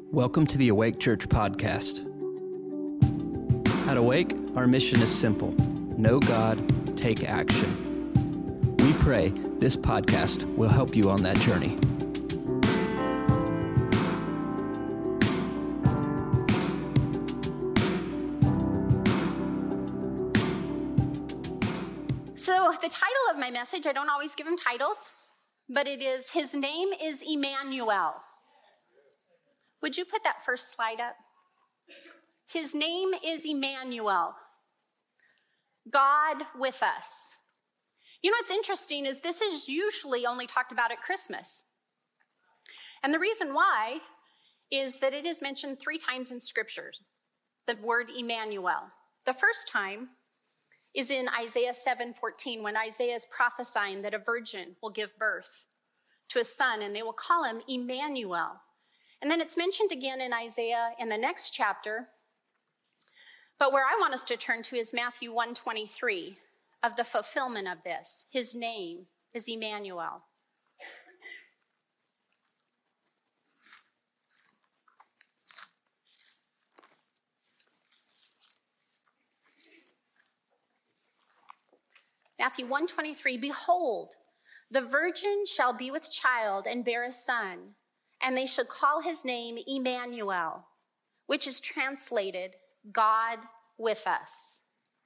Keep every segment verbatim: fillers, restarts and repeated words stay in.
Welcome to the Awake Church podcast. At Awake, our mission is simple: know God, take action. We pray this podcast will help you on that journey. So the title of my message, I don't always give him titles, but it is, His Name is Emmanuel. Would you put that first slide up? His name is Emmanuel, God with us. You know what's interesting is this is usually only talked about at Christmas. And the reason why is that it is mentioned three times in scriptures, the word Emmanuel. The first time is in Isaiah seven fourteen, when Isaiah is prophesying that a virgin will give birth to a son, and they will call him Emmanuel. And then it's mentioned again in Isaiah in the next chapter. But where I want us to turn to is Matthew one twenty-three, of the fulfillment of this. His name is Emmanuel. Matthew one twenty-three, behold, the virgin shall be with child and bear a son, and they shall call his name Emmanuel, which is translated God with us.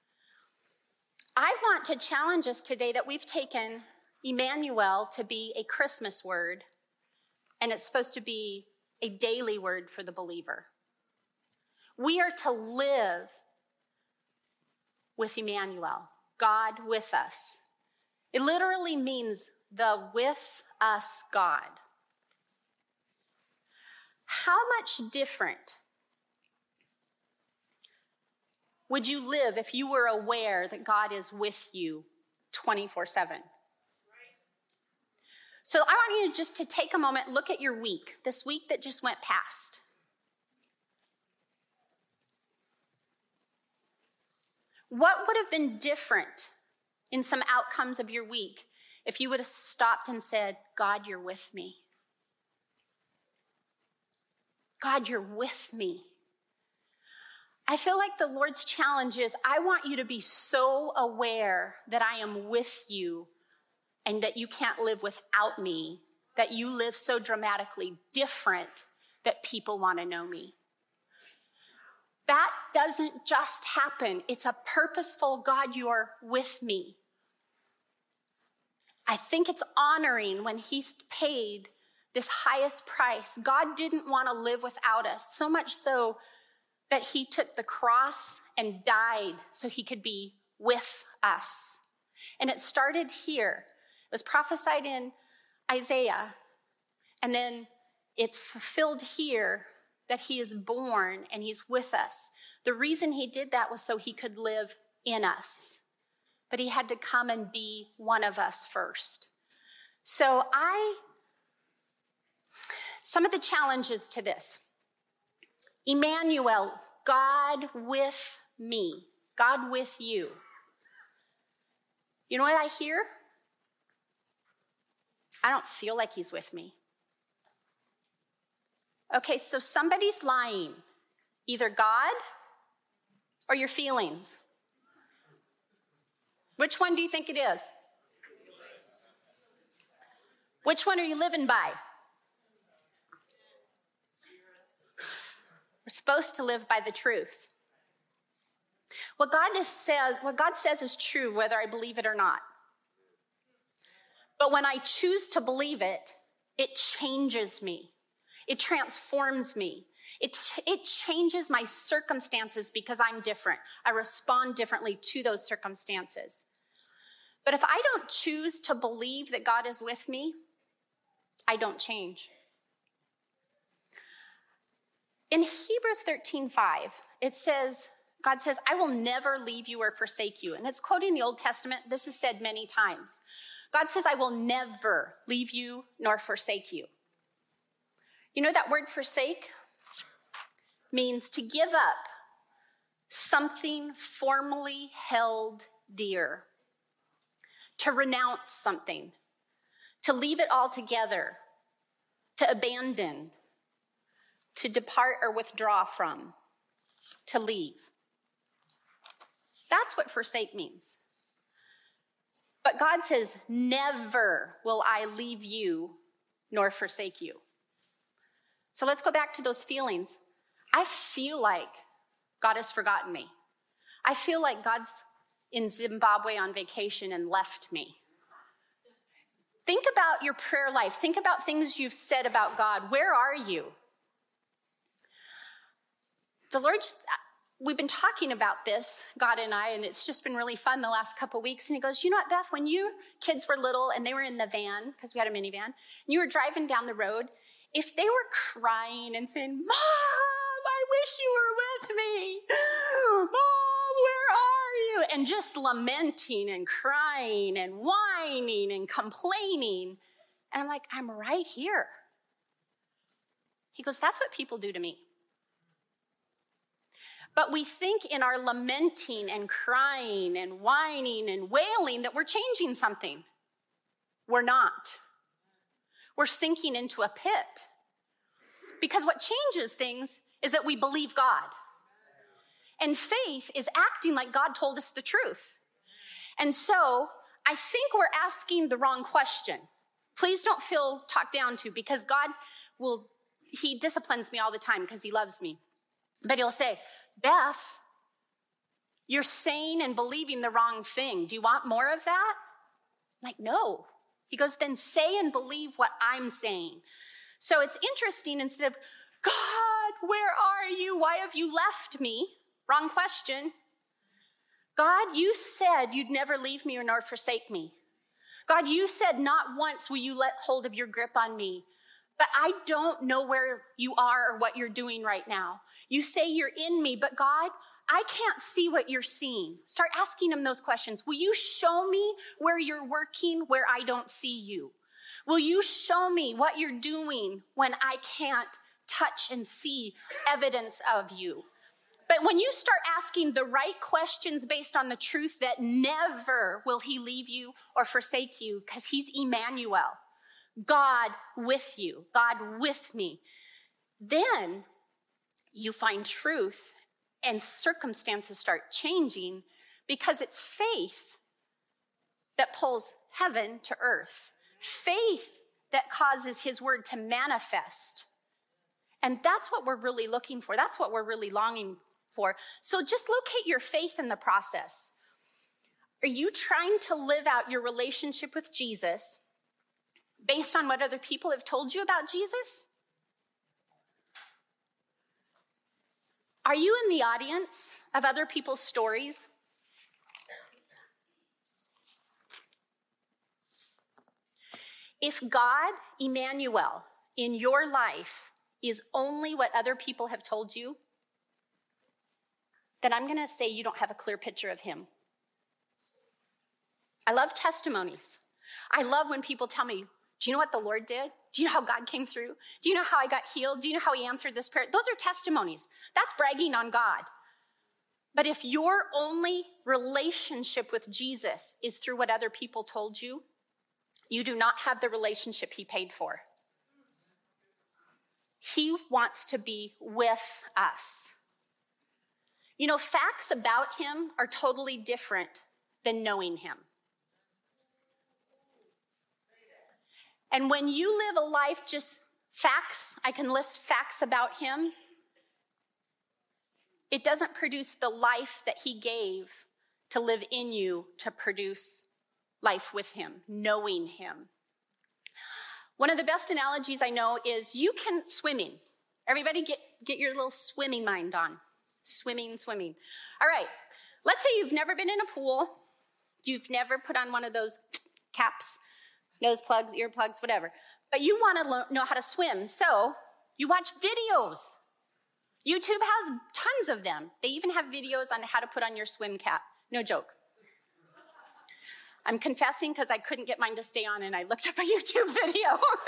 I want to challenge us today that we've taken Emmanuel to be a Christmas word, and it's supposed to be a daily word for the believer. We are to live with Emmanuel, God with us. It literally means the with us God. How much different would you live if you were aware that God is with you twenty-four seven? So I want you just to take a moment, look at your week, this week that just went past. What would have been different in some outcomes of your week if you would have stopped and said, God, you're with me. God, you're with me. I feel like the Lord's challenge is, I want you to be so aware that I am with you and that you can't live without me, that you live so dramatically different that people want to know me. That doesn't just happen. It's a purposeful, God, you're with me. I think it's honoring when he's paid this highest price. God didn't want to live without us, so much so that he took the cross and died so he could be with us. And it started here. It was prophesied in Isaiah, and then it's fulfilled here that he is born and he's with us. The reason he did that was so he could live in us. But he had to come and be one of us first. So I, some of the challenges to this. Emmanuel, God with me, God with you. You know what I hear? I don't feel like he's with me. Okay, so somebody's lying. Either God or your feelings. Which one do you think it is? Which one are you living by? We're supposed to live by the truth. What God is says, what God says is true, whether I believe it or not. But when I choose to believe it, it changes me. It transforms me. It, it changes my circumstances because I'm different. I respond differently to those circumstances. But if I don't choose to believe that God is with me, I don't change. In Hebrews thirteen five, it says, God says, I will never leave you or forsake you. And it's quoting the Old Testament. This is said many times. God says, I will never leave you nor forsake you. You know that word forsake means to give up something formerly held dear, to renounce something, to leave it all together, to abandon, to depart or withdraw from, to leave. That's what forsake means. But God says, never will I leave you nor forsake you. So let's go back to those feelings. I feel like God has forgotten me. I feel like God's in Zimbabwe on vacation and left me. Think about your prayer life. Think about things you've said about God. Where are you? The Lord, we've been talking about this, God and I, and it's just been really fun the last couple weeks. And he goes, you know what, Beth, when your kids were little and they were in the van, because we had a minivan, and you were driving down the road, if they were crying and saying, Mom, I wish you were with me. Mom, where are you? And just lamenting and crying and whining and complaining. And I'm like, I'm right here. He goes, that's what people do to me. But we think in our lamenting and crying and whining and wailing that we're changing something. We're not. We're sinking into a pit. Because what changes things is that we believe God. And faith is acting like God told us the truth. And so I think we're asking the wrong question. Please don't feel talked down to, because God will, he disciplines me all the time because he loves me. But he'll say, Beth, you're saying and believing the wrong thing. Do you want more of that? I'm like, no. He goes, then say and believe what I'm saying. So it's interesting, instead of, God, where are you? Why have you left me? Wrong question. God, you said you'd never leave me or nor forsake me. God, you said not once will you let hold of your grip on me. But I don't know where you are or what you're doing right now. You say you're in me, but God, I can't see what you're seeing. Start asking him those questions. Will you show me where you're working where I don't see you? Will you show me what you're doing when I can't touch and see evidence of you? But when you start asking the right questions based on the truth that never will he leave you or forsake you, because he's Emmanuel, God with you, God with me, then you find truth and circumstances start changing, because it's faith that pulls heaven to earth. Faith that causes his word to manifest. And that's what we're really looking for. That's what we're really longing for. So just locate your faith in the process. Are you trying to live out your relationship with Jesus based on what other people have told you about Jesus? Are you in the audience of other people's stories? If God, Emmanuel, in your life is only what other people have told you, then I'm going to say you don't have a clear picture of him. I love testimonies. I love when people tell me, do you know what the Lord did? Do you know how God came through? Do you know how I got healed? Do you know how he answered this prayer? Those are testimonies. That's bragging on God. But if your only relationship with Jesus is through what other people told you, you do not have the relationship he paid for. He wants to be with us. You know, facts about him are totally different than knowing him. And when you live a life just facts, I can list facts about him, it doesn't produce the life that he gave to live in you to produce life with him, knowing him. One of the best analogies I know is you can swimming. Everybody get, get your little swimming mind on. Swimming, swimming. All right, let's say you've never been in a pool. You've never put on one of those caps, nose plugs, ear plugs, whatever. But you want to lo- know how to swim, so you watch videos. YouTube has tons of them. They even have videos on how to put on your swim cap. No joke. I'm confessing because I couldn't get mine to stay on, and I looked up a YouTube video.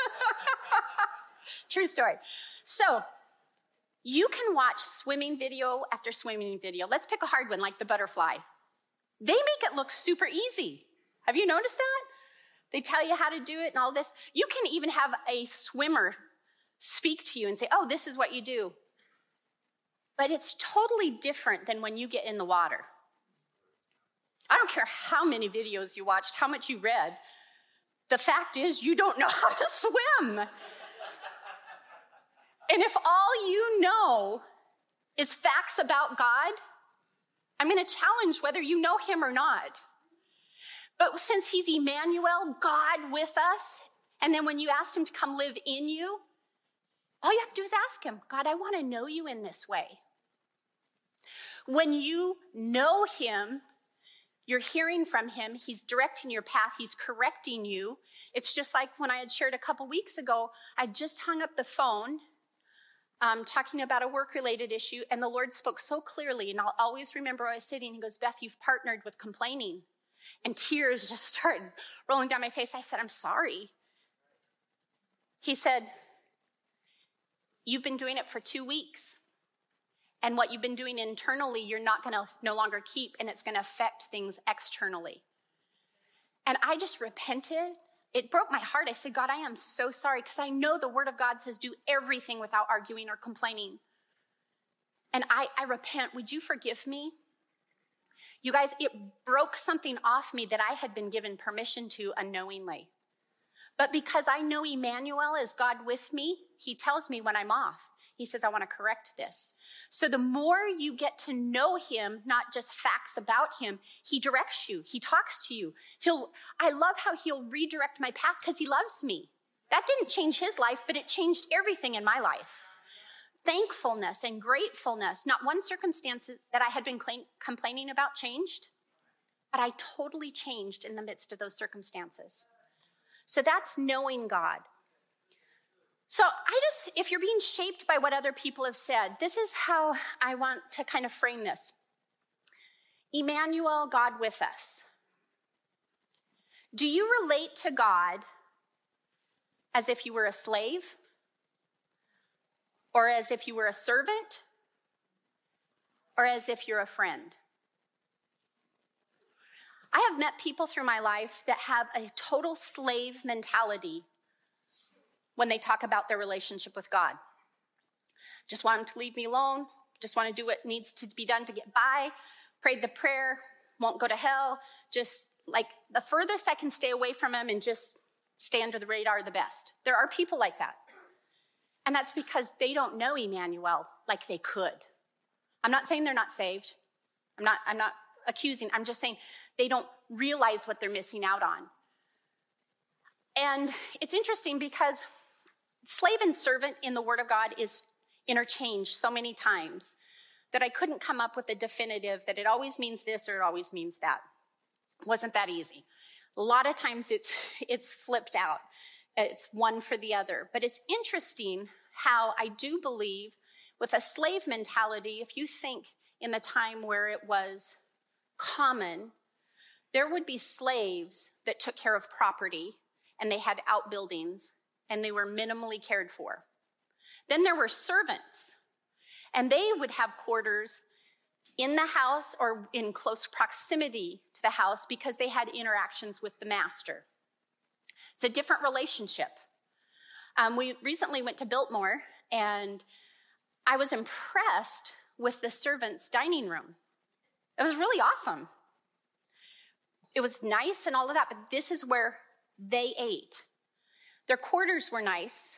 True story. So you can watch swimming video after swimming video. Let's pick a hard one, like the butterfly. They make it look super easy. Have you noticed that? They tell you how to do it and all this. You can even have a swimmer speak to you and say, oh, this is what you do. But it's totally different than when you get in the water. I don't care how many videos you watched, how much you read. The fact is, you don't know how to swim. And if all you know is facts about God, I'm going to challenge whether you know him or not. But since he's Emmanuel, God with us, and then when you asked him to come live in you, all you have to do is ask him, God, I want to know you in this way. When you know him, you're hearing from him. He's directing your path. He's correcting you. It's just like when I had shared a couple weeks ago, I just hung up the phone um, talking about a work-related issue, and the Lord spoke so clearly, and I'll always remember where I was sitting. He goes, Beth, you've partnered with complaining. And tears just started rolling down my face. I said, I'm sorry. He said, you've been doing it for two weeks. And what you've been doing internally, you're not going to no longer keep, and it's going to affect things externally. And I just repented. It broke my heart. I said, God, I am so sorry, because I know the word of God says do everything without arguing or complaining. And I, I repent. Would you forgive me? You guys, it broke something off me that I had been given permission to unknowingly. But because I know Emmanuel is God with me, he tells me when I'm off. He says, I want to correct this. So the more you get to know him, not just facts about him, he directs you. He talks to you. He'll, I love how he'll redirect my path because he loves me. That didn't change his life, but it changed everything in my life. Thankfulness and gratefulness. Not one circumstance that I had been cl- complaining about changed, but I totally changed in the midst of those circumstances. So that's knowing God. So I just, if you're being shaped by what other people have said, this is how I want to kind of frame this. Emmanuel, God with us. Do you relate to God as if you were a slave? Or as if you were a servant? Or as if you're a friend? I have met people through my life that have a total slave mentality when they talk about their relationship with God. Just want him to leave me alone. Just want to do what needs to be done to get by. Prayed the prayer, won't go to hell. Just like the furthest I can stay away from him and just stay under the radar, the best. There are people like that. And that's because they don't know Emmanuel like they could. I'm not saying they're not saved. I'm not, I'm not accusing. I'm just saying they don't realize what they're missing out on. And it's interesting because slave and servant in the Word of God is interchanged so many times that I couldn't come up with a definitive that it always means this or it always means that. It wasn't that easy. A lot of times it's it's flipped out. It's one for the other. But it's interesting how I do believe with a slave mentality, if you think in the time where it was common, there would be slaves that took care of property and they had outbuildings and they were minimally cared for. Then there were servants and they would have quarters in the house or in close proximity to the house because they had interactions with the master. It's a different relationship. Um, we recently went to Biltmore, and I was impressed with the servants' dining room. It was really awesome. It was nice and all of that, but this is where they ate. Their quarters were nice,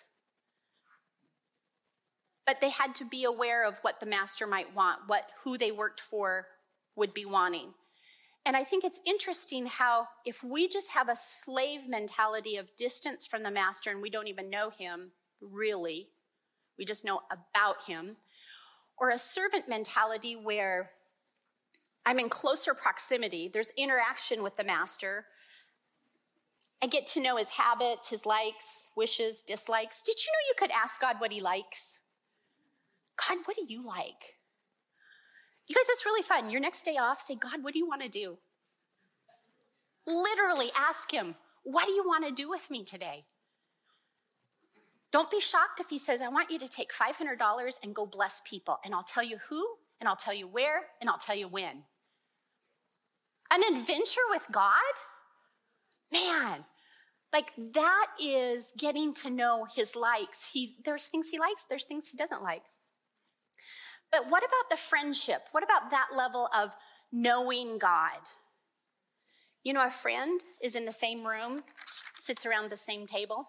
but they had to be aware of what the master might want, what who they worked for would be wanting. And I think it's interesting how if we just have a slave mentality of distance from the master and we don't even know him, really, we just know about him, or a servant mentality where I'm in closer proximity, there's interaction with the master, I get to know his habits, his likes, wishes, dislikes. Did you know you could ask God what he likes? God, what do you like? You guys, it's really fun. Your next day off, say, God, what do you want to do? Literally ask him, what do you want to do with me today? Don't be shocked if he says, I want you to take five hundred dollars and go bless people. And I'll tell you who, and I'll tell you where, and I'll tell you when. An adventure with God? Man, Like that is getting to know his likes. He, there's things he likes, there's things he doesn't like. But what about the friendship? What about that level of knowing God? You know, a friend is in the same room, sits around the same table,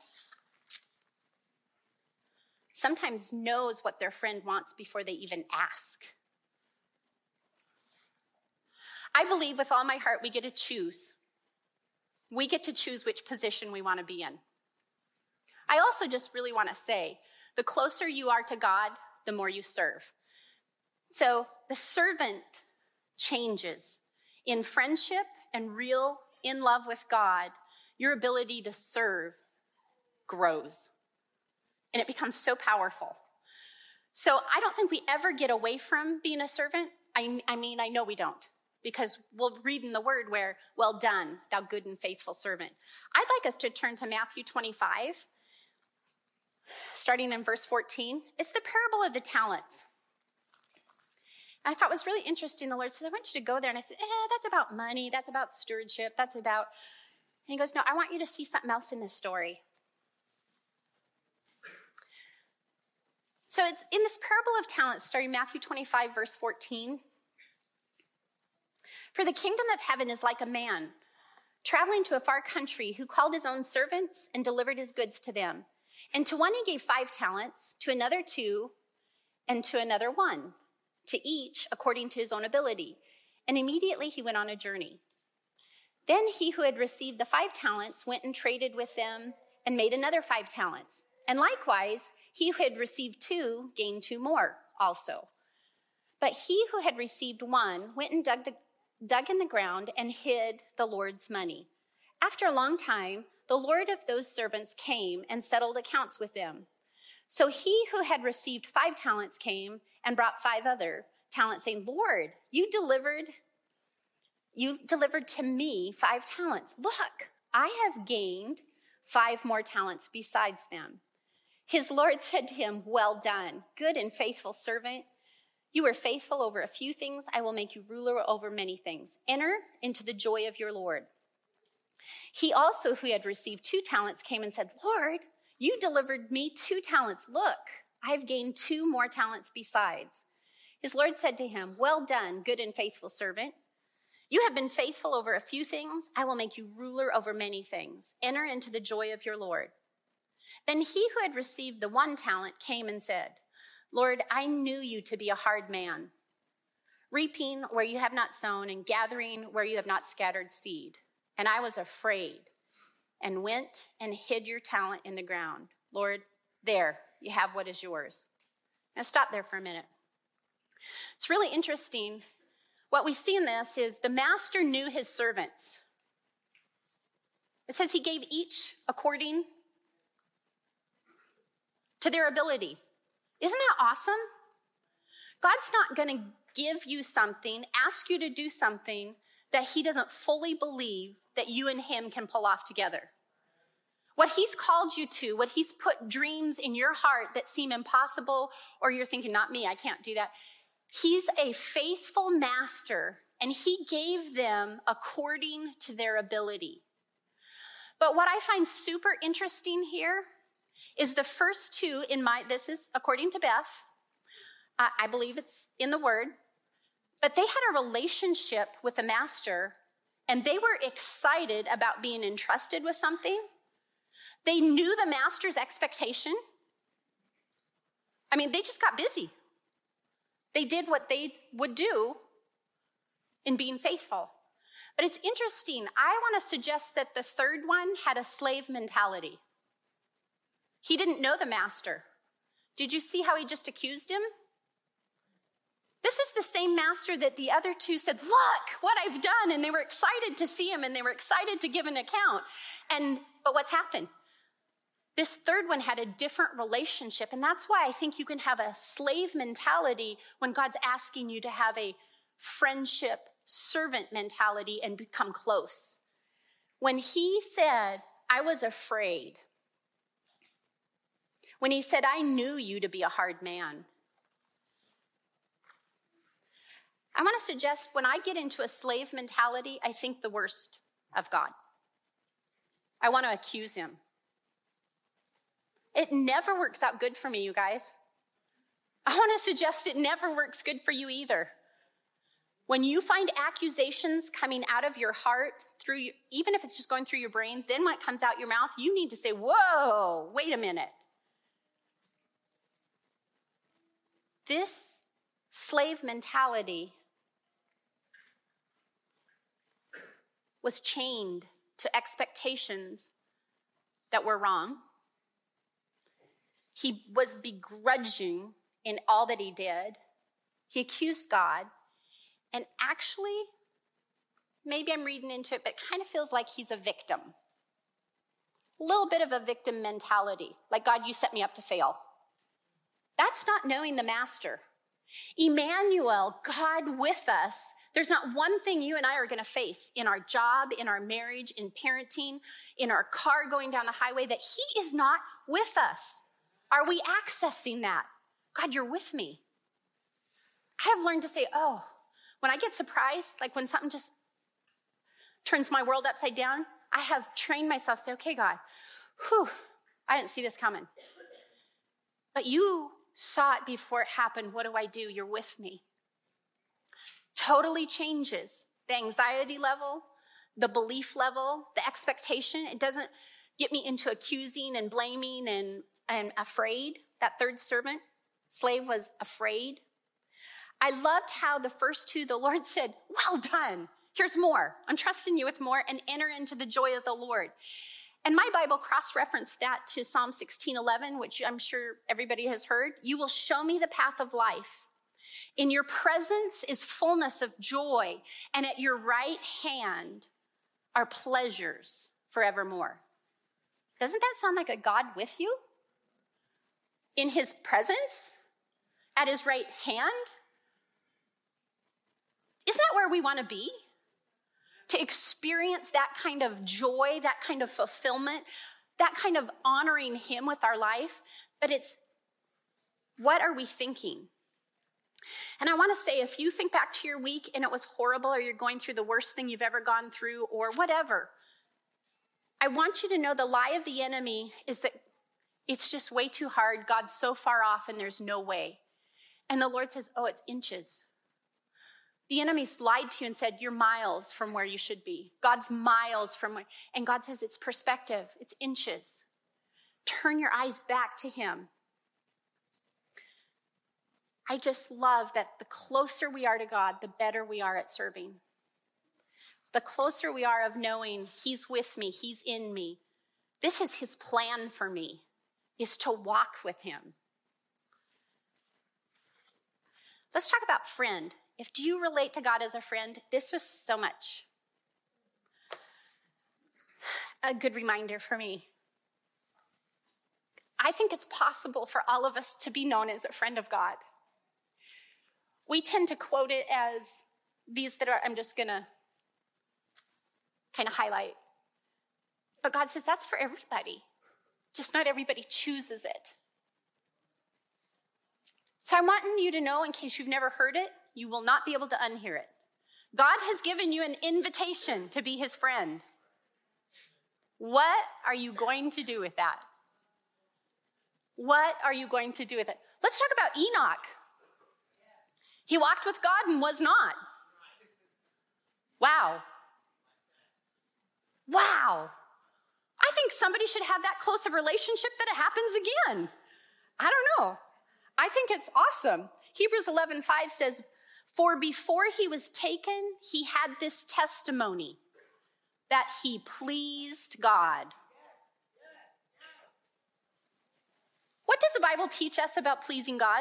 sometimes knows what their friend wants before they even ask. I believe with all my heart we get to choose. We get to choose which position we want to be in. I also just really want to say, the closer you are to God, the more you serve. So the servant changes. In friendship and real in love with God, your ability to serve grows. And it becomes so powerful. So I don't think we ever get away from being a servant. I, I mean, I know we don't. Because we'll read in the word where, well done, thou good and faithful servant. I'd like us to turn to Matthew twenty-five, starting in verse fourteen. It's the parable of the talents. I thought it was really interesting. The Lord says, I want you to go there. And I said, eh, that's about money. That's about stewardship. That's about, and he goes, no, I want you to see something else in this story. So it's in this parable of talents, starting Matthew twenty-five, verse fourteen. For the kingdom of heaven is like a man traveling to a far country who called his own servants and delivered his goods to them. And to one he gave five talents, to another two, and to another one, to each according to his own ability. And immediately he went on a journey. Then he who had received the five talents went and traded with them and made another five talents. And likewise, he who had received two gained two more also. But he who had received one went and dug the dug in the ground and hid the Lord's money. After a long time, the Lord of those servants came and settled accounts with them. So he who had received five talents came and brought five other talents, saying, Lord, you delivered, you delivered to me five talents. Look, I have gained five more talents besides them. His Lord said to him, well done, good and faithful servant. You were faithful over a few things. I will make you ruler over many things. Enter into the joy of your Lord. He also, who had received two talents, came and said, Lord, you delivered me two talents. Look, I've gained two more talents besides. His Lord said to him, well done, good and faithful servant. You have been faithful over a few things. I will make you ruler over many things. Enter into the joy of your Lord. Then he who had received the one talent came and said, Lord, I knew you to be a hard man, reaping where you have not sown and gathering where you have not scattered seed. And I was afraid and went and hid your talent in the ground. Lord, there, you have what is yours. Now stop there for a minute. It's really interesting. What we see in this is the master knew his servants. It says he gave each according to their ability. Isn't that awesome? God's not going to give you something, ask you to do something that he doesn't fully believe that you and him can pull off together. What he's called you to, what he's put dreams in your heart that seem impossible, or you're thinking, not me, I can't do that. He's a faithful master, and he gave them according to their ability. But what I find super interesting here is the first two in my, this is according to Beth, uh, I believe it's in the word, but they had a relationship with the master, and they were excited about being entrusted with something. They knew the master's expectation. I mean, they just got busy. They did what they would do in being faithful. But it's interesting. I want to suggest that the third one had a slave mentality. He didn't know the master. Did you see how he just accused him? This is the same master that the other two said, look what I've done. And they were excited to see him, and they were excited to give an account. And but what's happened? This third one had a different relationship. And that's why I think you can have a slave mentality when God's asking you to have a friendship servant mentality and become close. When he said, I was afraid, when he said, I knew you to be a hard man, I want to suggest when I get into a slave mentality, I think the worst of God. I want to accuse him. It never works out good for me, you guys. I want to suggest it never works good for you either. When you find accusations coming out of your heart, through your, even if it's just going through your brain, then when it comes out your mouth, you need to say, whoa, wait a minute. This slave mentality was chained to expectations that were wrong. He was begrudging in all that he did. He accused God. And actually, maybe I'm reading into it, but it kind of feels like he's a victim. A little bit of a victim mentality. Like, God, you set me up to fail. That's not knowing the master. Emmanuel, God with us. There's not one thing you and I are going to face in our job, in our marriage, in parenting, in our car going down the highway that he is not with us. Are we accessing that? God, you're with me. I have learned to say, oh, when I get surprised, like when something just turns my world upside down, I have trained myself to say, okay, God, whew, I didn't see this coming. But you saw it before it happened. What do I do? You're with me. Totally changes the anxiety level, the belief level, the expectation. It doesn't get me into accusing and blaming and, and afraid. That third servant, slave, was afraid. I loved how the first two, the Lord said, well done. Here's more. I'm trusting you with more, and enter into the joy of the Lord. And my Bible cross-referenced that to Psalm sixteen eleven, which I'm sure everybody has heard. You will show me the path of life. In your presence is fullness of joy, and at your right hand are pleasures forevermore. Doesn't that sound like a God with you? In his presence? At his right hand? Isn't that where we want to be? To experience that kind of joy, that kind of fulfillment, that kind of honoring him with our life. But it's, what are we thinking? And I want to say, if you think back to your week and it was horrible, or you're going through the worst thing you've ever gone through, or whatever, I want you to know the lie of the enemy is that it's just way too hard. God's so far off and there's no way. And the Lord says, oh, it's inches. The enemy's lied to you and said, you're miles from where you should be. God's miles from where, and God says it's perspective, it's inches. Turn your eyes back to him. I just love that the closer we are to God, the better we are at serving. The closer we are of knowing he's with me, he's in me. This is his plan for me, is to walk with him. Let's talk about friend. If do you relate to God as a friend? This was so much a good reminder for me. I think it's possible for all of us to be known as a friend of God. We tend to quote it as these that are, I'm just going to kind of highlight. But God says that's for everybody. Just not everybody chooses it. So I want you to know, in case you've never heard it, you will not be able to unhear it. God has given you an invitation to be his friend. What are you going to do with that? What are you going to do with it? Let's talk about Enoch. He walked with God and was not. Wow. Wow. I think somebody should have that close of relationship that it happens again. I don't know. I think it's awesome. Hebrews eleven five says, for before he was taken, he had this testimony that he pleased God. What does the Bible teach us about pleasing God?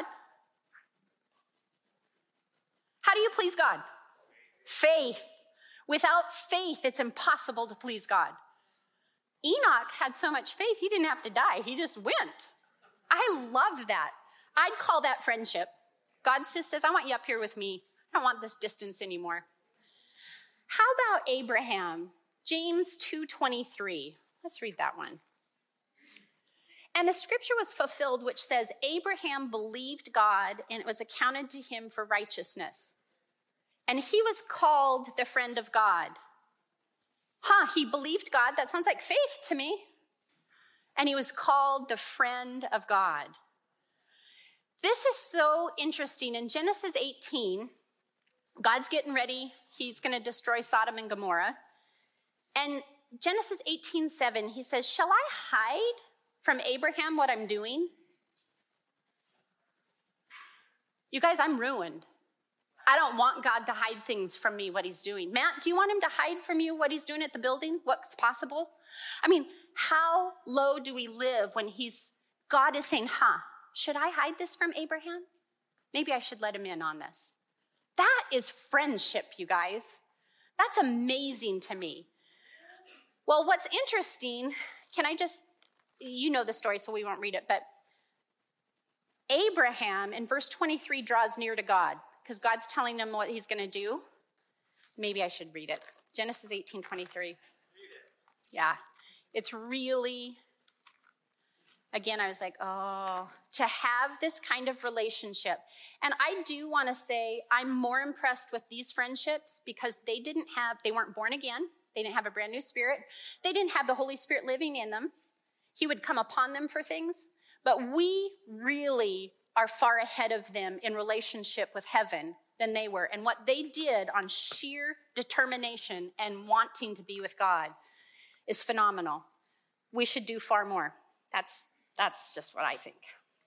How do you please God? Faith. Without faith, it's impossible to please God. Enoch had so much faith, he didn't have to die. He just went. I love that. I'd call that friendship. God just says, I want you up here with me. I don't want this distance anymore. How about Abraham? James two twenty-three. Let's read that one. And the scripture was fulfilled, which says, Abraham believed God, and it was accounted to him for righteousness. And he was called the friend of God. Huh, he believed God. That sounds like faith to me. And he was called the friend of God. This is so interesting. In Genesis eighteen, God's getting ready. He's going to destroy Sodom and Gomorrah. And Genesis eighteen seven, he says, shall I hide from Abraham what I'm doing? You guys, I'm ruined. I don't want God to hide things from me, what he's doing. Matt, do you want him to hide from you what he's doing at the building? What's possible? I mean, how low do we live when he's, God is saying, huh, should I hide this from Abraham? Maybe I should let him in on this. That is friendship, you guys. That's amazing to me. Well, what's interesting, can I just, you know the story, so we won't read it, but Abraham in verse twenty-three draws near to God because God's telling him what he's going to do. Maybe I should read it. Genesis eighteen twenty-three. Read it. Yeah, it's really, again, I was like, oh, to have this kind of relationship. And I do want to say I'm more impressed with these friendships because they didn't have, they weren't born again. They didn't have a brand new spirit. They didn't have the Holy Spirit living in them. He would come upon them for things. But we really are far ahead of them in relationship with heaven than they were. And what they did on sheer determination and wanting to be with God is phenomenal. We should do far more. That's, that's just what I think.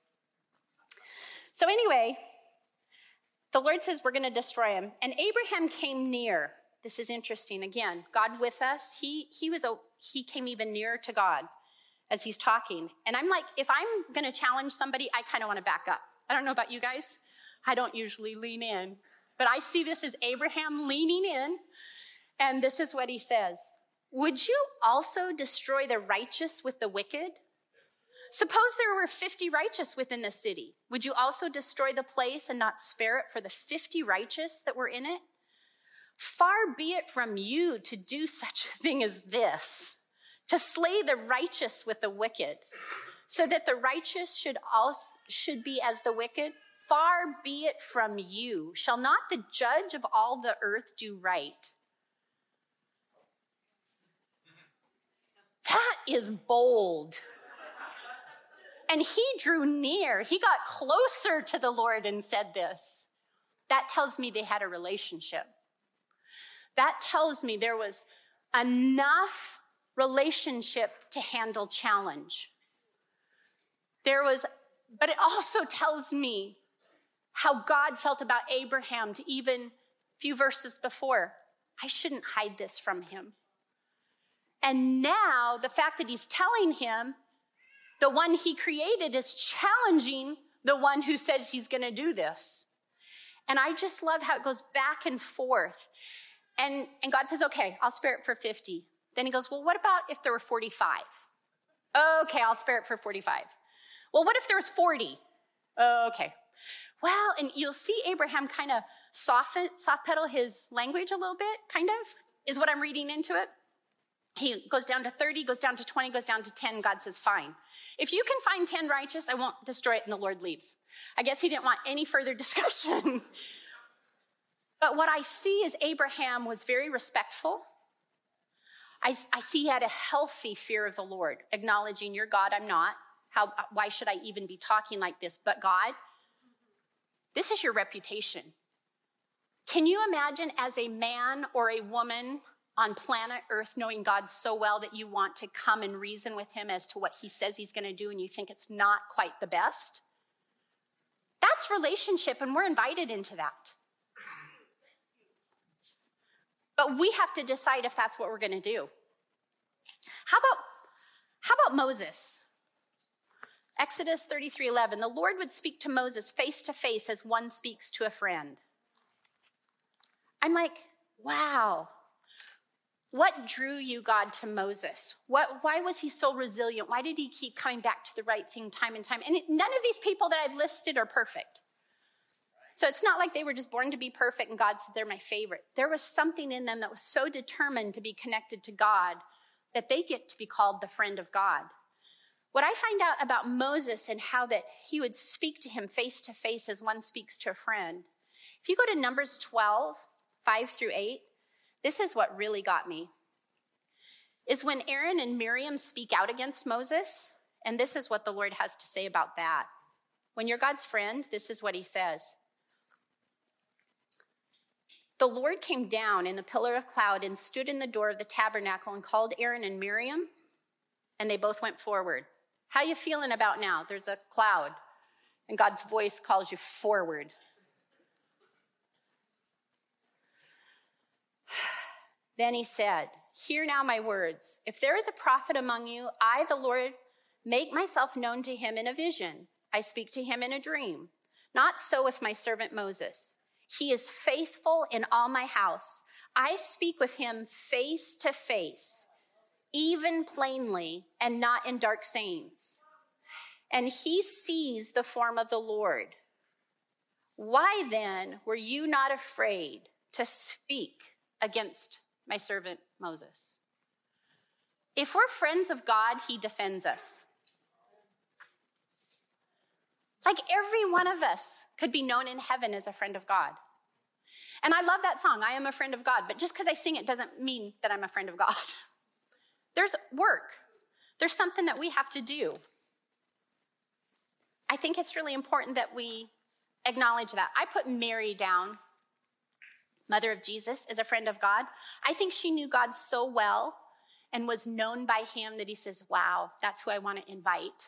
So anyway, the Lord says we're going to destroy him. And Abraham came near. This is interesting. Again, God with us. He, he, was a, he came even nearer to God as he's talking. And I'm like, if I'm going to challenge somebody, I kind of want to back up. I don't know about you guys. I don't usually lean in. But I see this as Abraham leaning in. And this is what he says. Would you also destroy the righteous with the wicked? Suppose there were fifty righteous within the city. Would you also destroy the place and not spare it for the fifty righteous that were in it? Far be it from you to do such a thing as this, to slay the righteous with the wicked, so that the righteous should also should be as the wicked. Far be it from you. Shall not the judge of all the earth do right? That is bold. And he drew near. He got closer to the Lord and said this. That tells me they had a relationship. That tells me there was enough relationship to handle challenge. There was, but it also tells me how God felt about Abraham to even a few verses before. I shouldn't hide this from him. And now the fact that he's telling him, the one he created is challenging the one who says he's going to do this. And I just love how it goes back and forth. And, and God says, okay, I'll spare it for fifty. Then he goes, well, what about if there were forty-five? Okay, I'll spare it for forty-five. Well, what if there was forty? Okay. Well, and you'll see Abraham kind of soften, soft pedal his language a little bit, kind of, is what I'm reading into it. He goes down to thirty, goes down to twenty, goes down to ten. God says, fine. If you can find ten righteous, I won't destroy it. And the Lord leaves. I guess he didn't want any further discussion. But what I see is Abraham was very respectful. I, I see he had a healthy fear of the Lord, acknowledging, you're God, I'm not. How, why should I even be talking like this? But God, this is your reputation. Can you imagine as a man or a woman on planet Earth knowing God so well that you want to come and reason with him as to what he says he's going to do and you think it's not quite the best? That's relationship, and we're invited into that. But we have to decide if that's what we're going to do. How about, how about Moses? Exodus thirty-three eleven, the Lord would speak to Moses face to face as one speaks to a friend. I'm like, wow. What drew you, God, to Moses? What, why was he so resilient? Why did he keep coming back to the right thing time and time? And it, none of these people that I've listed are perfect. So it's not like they were just born to be perfect and God said they're my favorite. There was something in them that was so determined to be connected to God that they get to be called the friend of God. What I find out about Moses and how that he would speak to him face to face as one speaks to a friend. If you go to Numbers twelve, five through eight, this is what really got me. is when Aaron and Miriam speak out against Moses, and this is what the Lord has to say about that. When you're God's friend, this is what he says. The Lord came down in a pillar of cloud and stood in the door of the tabernacle and called Aaron and Miriam, and they both went forward. How you feeling about now? There's a cloud, and God's voice calls you forward. Then he said, hear now my words. If there is a prophet among you, I, the Lord, make myself known to him in a vision. I speak to him in a dream. Not so with my servant Moses. He is faithful in all my house. I speak with him face to face, even plainly, and not in dark sayings. And he sees the form of the Lord. Why then were you not afraid to speak against my servant Moses? If we're friends of God, he defends us. Like every one of us could be known in heaven as a friend of God. And I love that song, I am a friend of God. But just because I sing it doesn't mean that I'm a friend of God. There's work. There's something that we have to do. I think it's really important that we acknowledge that. I put Mary down, mother of Jesus, as a friend of God. I think she knew God so well and was known by him that he says, wow, that's who I want to invite.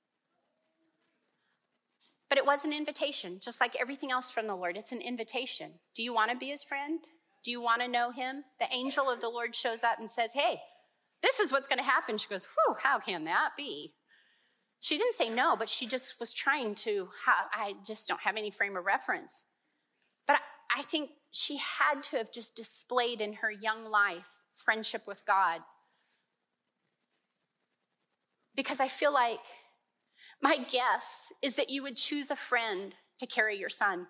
But it was an invitation, just like everything else from the Lord. It's an invitation. Do you want to be his friend? Do you want to know him? The angel of the Lord shows up and says, hey, this is what's going to happen. She goes, whew, how can that be? She didn't say no, but she just was trying to, I just don't have any frame of reference. But I think she had to have just displayed in her young life friendship with God. Because I feel like my guess is that you would choose a friend to carry your son.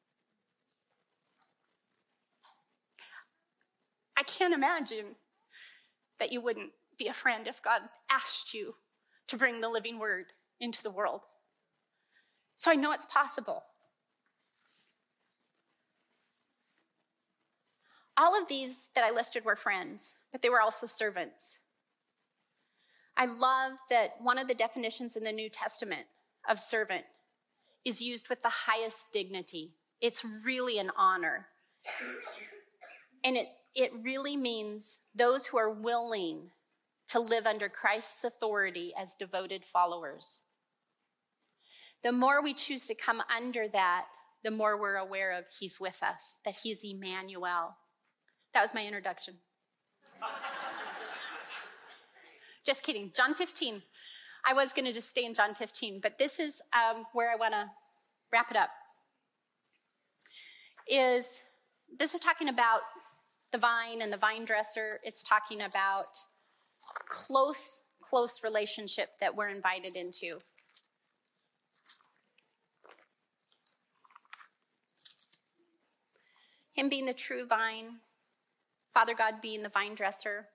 I can't imagine that you wouldn't be a friend if God asked you to bring the living word into the world. So I know it's possible. All of these that I listed were friends, but they were also servants. I love that one of the definitions in the New Testament of servant is used with the highest dignity. It's really an honor. And it, it really means those who are willing to live under Christ's authority as devoted followers. The more we choose to come under that, the more we're aware of he's with us, that he's Emmanuel. That was my introduction. Just kidding. John fifteen. I was going to just stay in John fifteen, but this is um, where I want to wrap it up. Is this is talking about the vine and the vine dresser. It's talking about close, close relationship that we're invited into. Him being the true vine, Father God being the vine dresser.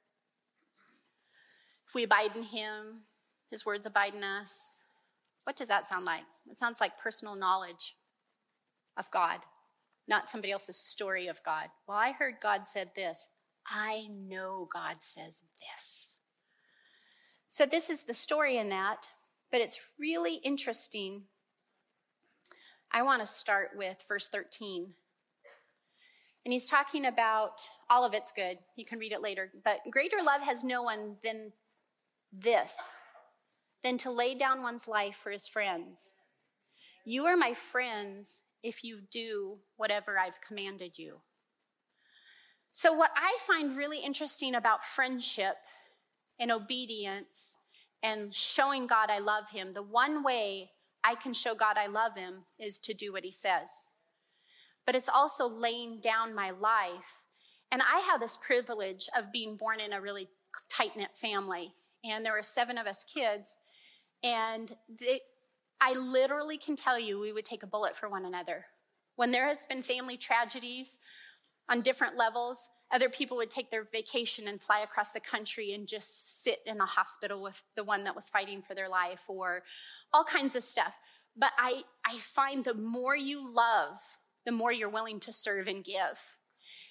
If we abide in him, his words abide in us. What does that sound like? It sounds like personal knowledge of God, not somebody else's story of God. Well, I heard God said this. I know God says this. So this is the story in that, but it's really interesting. I want to start with verse thirteen. And he's talking about, all of it's good. You can read it later. But greater love has no one than this, than to lay down one's life for his friends. You are my friends if you do whatever I've commanded you. So what I find really interesting about friendship and obedience and showing God I love him, the one way I can show God I love him is to do what he says. But it's also laying down my life. And I have this privilege of being born in a really tight-knit family. And there were seven of us kids. And they, I literally can tell you we would take a bullet for one another. When there has been family tragedies on different levels, other people would take their vacation and fly across the country and just sit in the hospital with the one that was fighting for their life, or all kinds of stuff. But I, I find the more you love, the more you're willing to serve and give.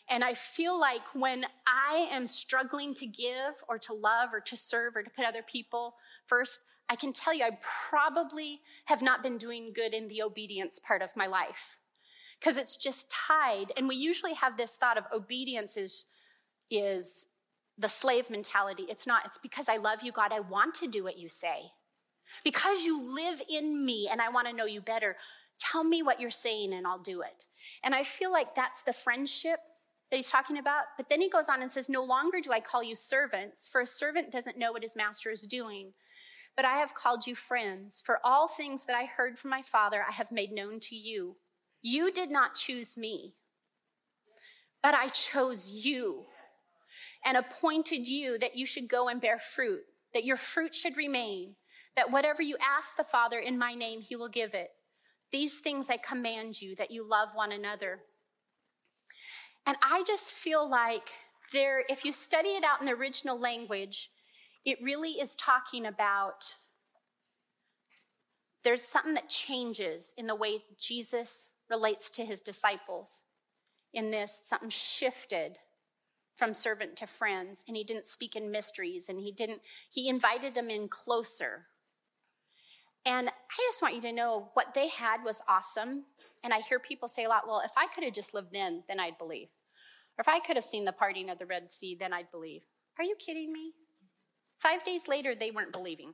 And I feel like when I am struggling to give or to love or to serve or to put other people first, I can tell you I probably have not been doing good in the obedience part of my life, because it's just tied. And we usually have this thought of obedience is, is the slave mentality. It's not. It's because I love you, God. I want to do what you say. Because you live in me and I want to know you better. Tell me what you're saying and I'll do it. And I feel like that's the friendship that he's talking about. But then he goes on and says, no longer do I call you servants, for a servant doesn't know what his master is doing. But I have called you friends. For all things that I heard from my Father, I have made known to you. You did not choose me, but I chose you and appointed you that you should go and bear fruit, that your fruit should remain, that whatever you ask the Father in my name, he will give it. These things I command you, that you love one another. And I just feel like there, if you study it out in the original language, it really is talking about there's something that changes in the way Jesus relates to his disciples. In this, something shifted from servant to friends, and he didn't speak in mysteries, and he didn't, he invited them in closer. And I just want you to know what they had was awesome. And I hear people say a lot, well, if I could have just lived then, then I'd believe. Or if I could have seen the parting of the Red Sea, then I'd believe. Are you kidding me? Five days later, they weren't believing.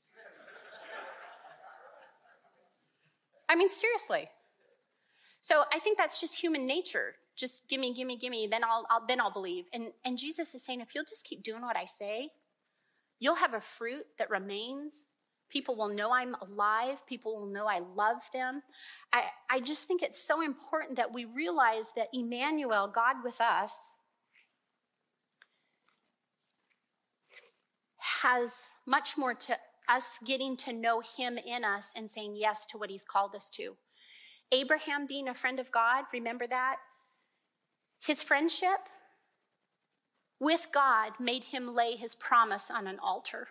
I mean, seriously. So I think that's just human nature. Just gimme, gimme, gimme, then I'll, I'll then I'll believe. And, and Jesus is saying, if you'll just keep doing what I say, you'll have a fruit that remains. People will know I'm alive. People will know I love them. I, I just think it's so important that we realize that Emmanuel, God with us, has much more to us getting to know him in us and saying yes to what he's called us to. Abraham being a friend of God, remember that? His friendship with God made him lay his promise on an altar.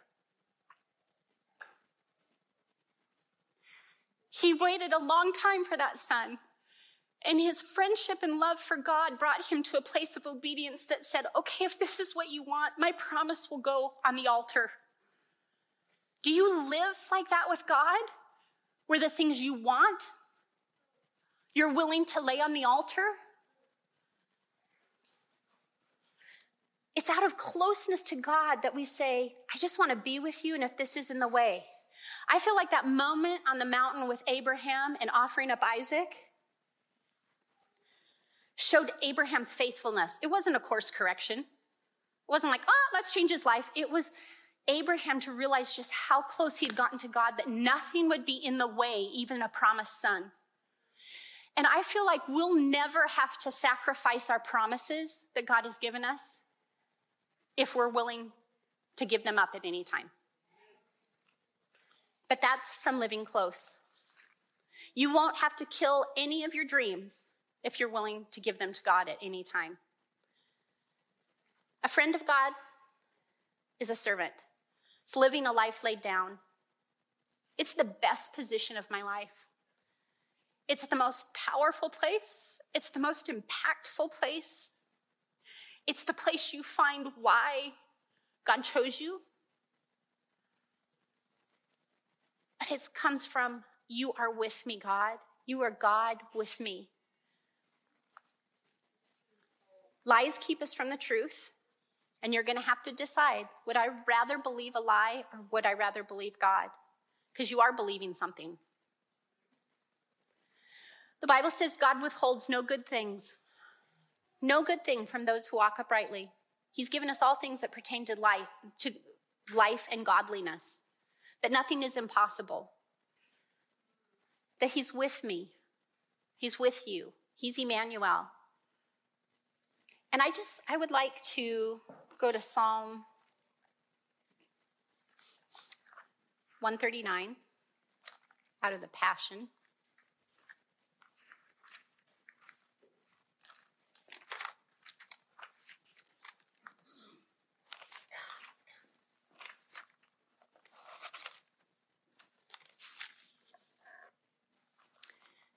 He waited a long time for that son. And his friendship and love for God brought him to a place of obedience that said, okay, if this is what you want, my promise will go on the altar. Do you live like that with God? Where the things you want, you're willing to lay on the altar? It's out of closeness to God that we say, I just want to be with you, and if this is in the way. I feel like that moment on the mountain with Abraham and offering up Isaac showed Abraham's faithfulness. It wasn't a course correction. It wasn't like, oh, let's change his life. It was Abraham to realize just how close he'd gotten to God, that nothing would be in the way, even a promised son. And I feel like we'll never have to sacrifice our promises that God has given us if we're willing to give them up at any time. But that's from living close. You won't have to kill any of your dreams if you're willing to give them to God at any time. A friend of God is a servant. It's living a life laid down. It's the best position of my life. It's the most powerful place. It's the most impactful place. It's the place you find why God chose you. But it comes from, you are with me, God. You are God with me. Lies keep us from the truth, and you're going to have to decide, would I rather believe a lie or would I rather believe God? Because you are believing something. The Bible says God withholds no good things, no good thing from those who walk uprightly. He's given us all things that pertain to life, to life and godliness, that nothing is impossible, that he's with me, he's with you, he's Emmanuel. And I just, I would like to go to Psalm one thirty-nine out of the Passion.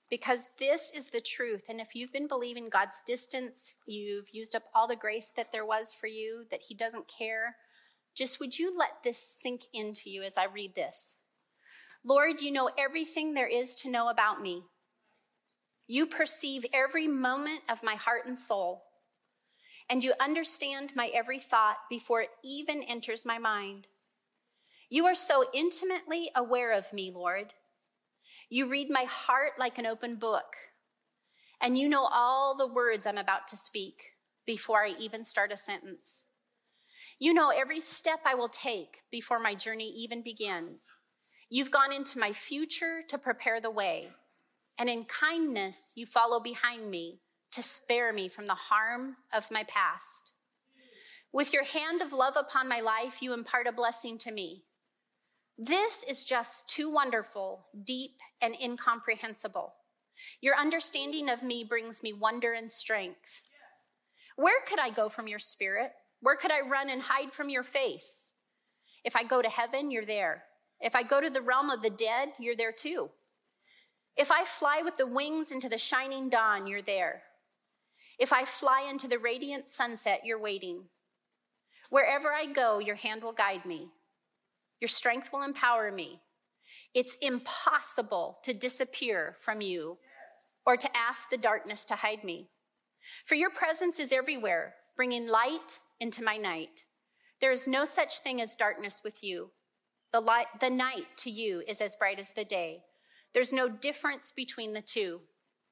because this is the truth. And if you've been believing God's distance, you've used up all the grace that there was for you, that he doesn't care, just would you let this sink into you as I read this? Lord, you know everything there is to know about me. You perceive every moment of my heart and soul, and you understand my every thought before it even enters my mind. You are so intimately aware of me, Lord. You read my heart like an open book, and you know all the words I'm about to speak before I even start a sentence. You know every step I will take before my journey even begins. You've gone into my future to prepare the way, and in kindness you follow behind me to spare me from the harm of my past. With your hand of love upon my life, you impart a blessing to me. This is just too wonderful, deep, and incomprehensible. Your understanding of me brings me wonder and strength. Where could I go from your spirit? Where could I run and hide from your face? If I go to heaven, you're there. If I go to the realm of the dead, you're there too. If I fly with the wings into the shining dawn, you're there. If I fly into the radiant sunset, you're waiting. Wherever I go, your hand will guide me. Your strength will empower me. It's impossible to disappear from you or to ask the darkness to hide me. For your presence is everywhere, bringing light into my night. There is no such thing as darkness with you. The light, the night to you is as bright as the day. There's no difference between the two.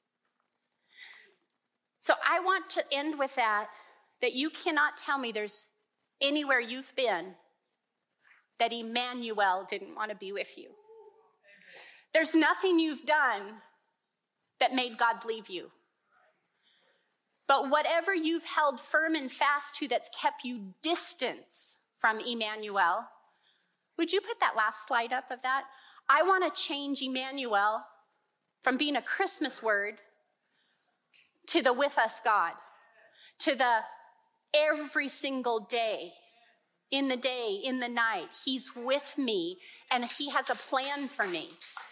So I want to end with that, that you cannot tell me there's anywhere you've been that Emmanuel didn't want to be with you. There's nothing you've done that made God leave you. But whatever you've held firm and fast to that's kept you distance from Emmanuel, would you put that last slide up of that? I want to change Emmanuel from being a Christmas word to the with us God, to the every single day, in the day, in the night, he's with me and he has a plan for me.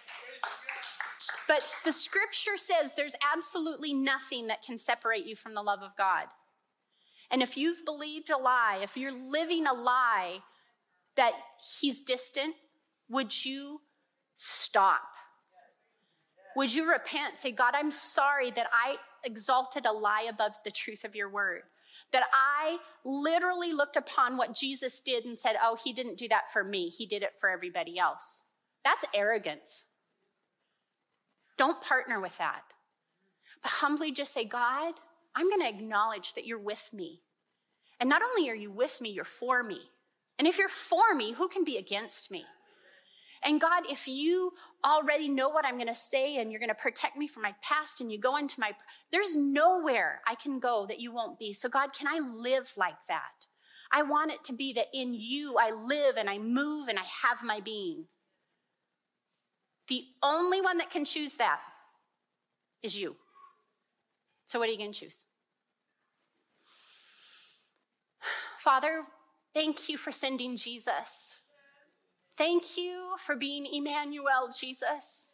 But the scripture says there's absolutely nothing that can separate you from the love of God. And if you've believed a lie, if you're living a lie that he's distant, would you stop? Would you repent? Say, God, I'm sorry that I exalted a lie above the truth of your word. That I literally looked upon what Jesus did and said, oh, he didn't do that for me. He did it for everybody else. That's arrogance. Don't partner with that. But humbly just say, God, I'm going to acknowledge that you're with me. And not only are you with me, you're for me. And if you're for me, who can be against me? And God, if you already know what I'm going to say and you're going to protect me from my past and you go into my, there's nowhere I can go that you won't be. So God, can I live like that? I want it to be that in you I live and I move and I have my being. The only one that can choose that is you. So what are you going to choose? Father, thank you for sending Jesus. Thank you for being Emmanuel, Jesus.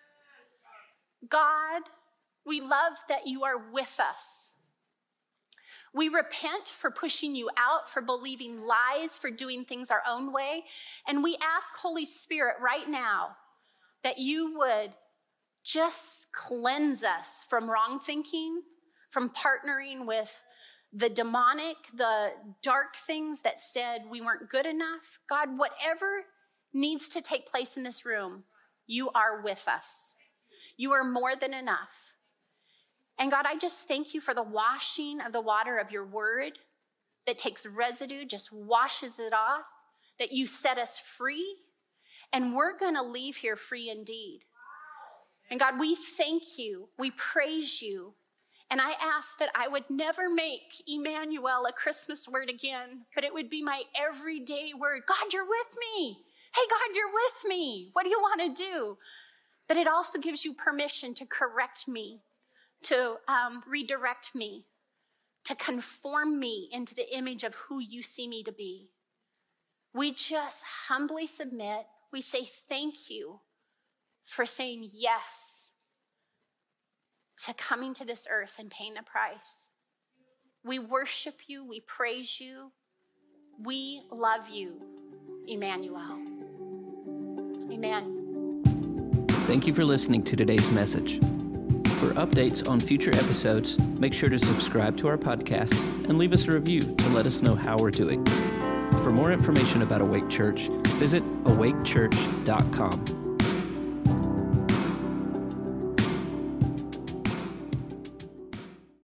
God, we love that you are with us. We repent for pushing you out, for believing lies, for doing things our own way. And we ask, Holy Spirit, right now, that you would just cleanse us from wrong thinking, from partnering with the demonic, the dark things that said we weren't good enough. God, whatever needs to take place in this room, you are with us. You are more than enough. And God, I just thank you for the washing of the water of your word that takes residue, just washes it off, that you set us free, and we're going to leave here free indeed. And God, we thank you. We praise you. And I ask that I would never make Emmanuel a Christmas word again, but it would be my everyday word. God, you're with me. Hey, God, you're with me. What do you want to do? But it also gives you permission to correct me, to um, redirect me, to conform me into the image of who you see me to be. We just humbly submit. We say thank you for saying yes to coming to this earth and paying the price. We worship you. We praise you. We love you, Emmanuel. Amen. Thank you for listening to today's message. For updates on future episodes, make sure to subscribe to our podcast and leave us a review to let us know how we're doing. For more information about Awake Church, visit awake church dot com.